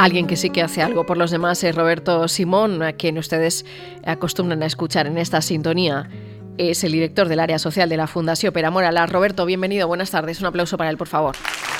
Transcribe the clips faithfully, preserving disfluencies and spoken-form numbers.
Alguien que sí que hace algo por los demás es Roberto Simón, a quien ustedes acostumbran a escuchar en esta sintonía. Es el director del área social de la Fundació Per Amor a l'Art. Roberto, bienvenido, buenas tardes. Un aplauso para él, por favor.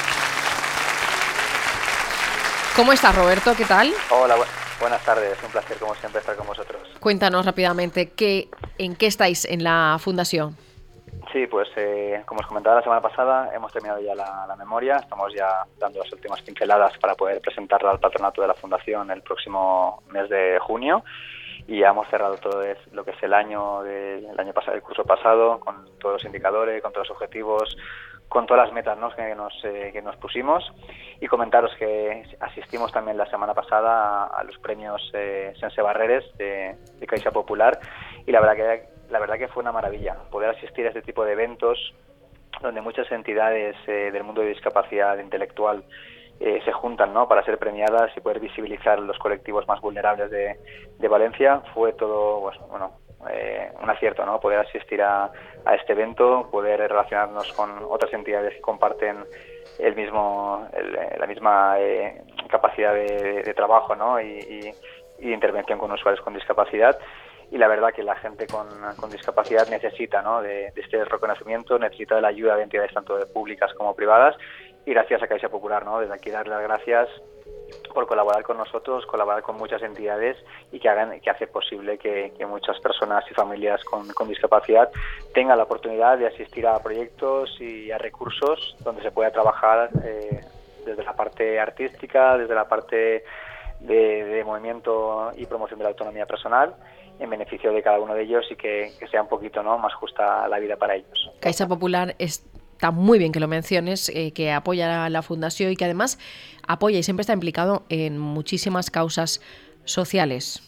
¿Cómo estás, Roberto? ¿Qué tal? Hola, bu- buenas tardes. Un placer, como siempre, estar con vosotros. Cuéntanos rápidamente, ¿qué, ¿en qué estáis en la Fundació? Sí, pues eh, como os comentaba la semana pasada, hemos terminado ya la, la memoria. Estamos ya dando las últimas pinceladas para poder presentarla al patronato de la Fundación el próximo mes de junio. Y ya hemos cerrado todo es, lo que es el año, de, el año pasado, el curso pasado, con todos los indicadores, con todos los objetivos, con todas las metas, ¿no?, que nos eh, que nos pusimos, y comentaros que asistimos también la semana pasada a, a los premios eh, Sense Barreres de, de Caixa Popular, y la verdad que la verdad que fue una maravilla poder asistir a este tipo de eventos donde muchas entidades eh, del mundo de discapacidad intelectual eh, se juntan, ¿no?, para ser premiadas y poder visibilizar los colectivos más vulnerables de, de Valencia. Fue todo, pues, bueno, eh, un acierto, ¿no?, poder asistir a, a este evento, poder relacionarnos con otras entidades que comparten el mismo el, la misma eh, capacidad de, de trabajo, ¿no?, y, y, y de intervención con usuarios con discapacidad. Y la verdad que la gente con, con discapacidad necesita, ¿no?, de, de este reconocimiento, necesita de la ayuda de entidades tanto de públicas como privadas, y gracias a Caixa Popular, ¿no?, desde aquí darle las gracias por colaborar con nosotros, colaborar con muchas entidades y que hagan que hace posible que, que muchas personas y familias con, con discapacidad tengan la oportunidad de asistir a proyectos y a recursos donde se pueda trabajar eh, desde la parte artística, desde la parte de, de movimiento y promoción de la autonomía personal, en beneficio de cada uno de ellos, y que, que sea un poquito, ¿no?, más justa la vida para ellos. Caixa Popular es... Está muy bien que lo menciones, eh, que apoya a la Fundación y que además apoya y siempre está implicado en muchísimas causas sociales.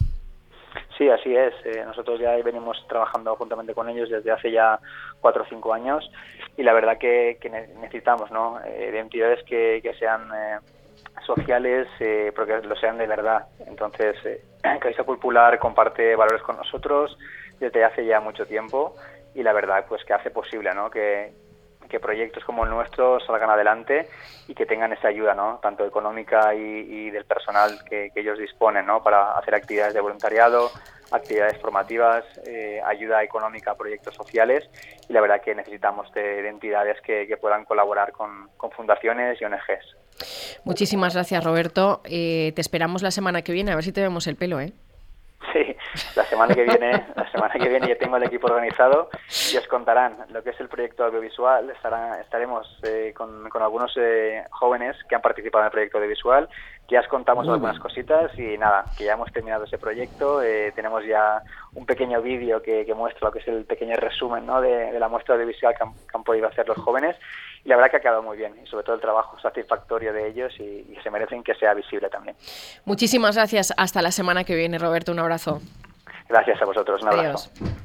Sí, así es. Eh, nosotros ya venimos trabajando juntamente con ellos desde hace ya cuatro o cinco años, y la verdad que, que necesitamos, ¿no?, eh, de entidades que, que sean eh, sociales, eh, pero que lo sean de verdad. Entonces, eh, Caixa Popular comparte valores con nosotros desde hace ya mucho tiempo, y la verdad pues que hace posible, ¿no?, que que proyectos como el nuestro salgan adelante y que tengan esa ayuda, ¿no?, tanto económica y, y del personal que, que ellos disponen, ¿no?, para hacer actividades de voluntariado, actividades formativas, eh, ayuda económica a proyectos sociales, y la verdad que necesitamos de, de entidades que, que puedan colaborar con, con fundaciones y O N Ges. Muchísimas gracias, Roberto. Eh, te esperamos la semana que viene, a ver si te vemos el pelo, ¿eh? Sí, la semana que viene, la semana que viene ya tengo el equipo organizado y os contarán lo que es el proyecto audiovisual. Estará, estaremos eh, con, con algunos eh, jóvenes que han participado en el proyecto audiovisual. Ya os contamos Muy algunas bien. cositas y nada, que ya hemos terminado ese proyecto. Eh, tenemos ya un pequeño vídeo que, que muestra lo que es el pequeño resumen, ¿no?, de, de la muestra audiovisual que han, que han podido hacer los jóvenes. Y la verdad que ha quedado muy bien, y sobre todo el trabajo satisfactorio de ellos, y, y se merecen que sea visible también. Muchísimas gracias. Hasta la semana que viene, Roberto. Un abrazo. Gracias a vosotros. Un abrazo. Adiós.